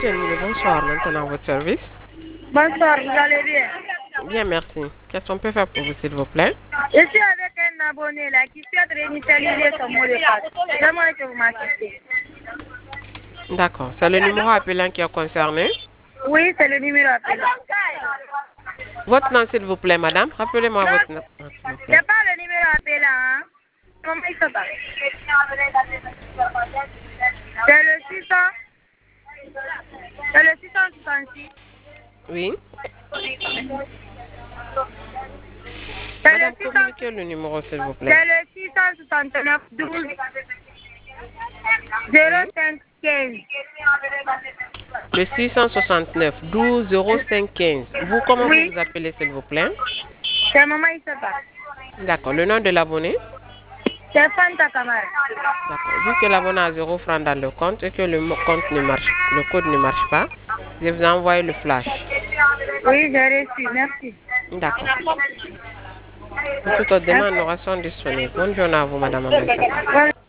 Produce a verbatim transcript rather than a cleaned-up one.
Janine, bonsoir. Maintenant, votre service. Bonsoir, vous allez bien? Bien, merci. Qu'est-ce qu'on peut faire pour vous, s'il vous plaît? Je suis avec un abonné là qui souhaite réinitialiser son mot de passe. J'aimerais que vous m'assistiez. D'accord. C'est le numéro appelant qui est concerné. Oui, c'est le numéro appelé. Votre nom, s'il vous plaît, madame. Rappelez-moi Non, votre nom, s'il vous plaît. c'est pas le numéro appelé, hein? Comment il s'appelle? C'est le six cents. C'est le six cent soixante-six. Oui. C'est le Madame, six cents. communiquez le numéro, s'il vous plaît. C'est le six cent soixante-neuf douze zéro Oui. cinq quinze. Le six cent soixante-neuf douze zéro cinq quinze. Vous, comment vous Oui, vous appelez, s'il vous plaît? c'est maman Issata. D'accord. Le nom de l'abonné? C'est Fanta Kamara. D'accord. Vu que l'abonné a zéro franc dans le compte et que le mo- compte ne marche, le code ne marche pas, je vais vous envoyer le flash. Oui, j'ai reçu, merci. D'accord. Pour toute autre demande, nous Merci. restons disponibles. Bonne journée à vous, madame Amensata. Bonne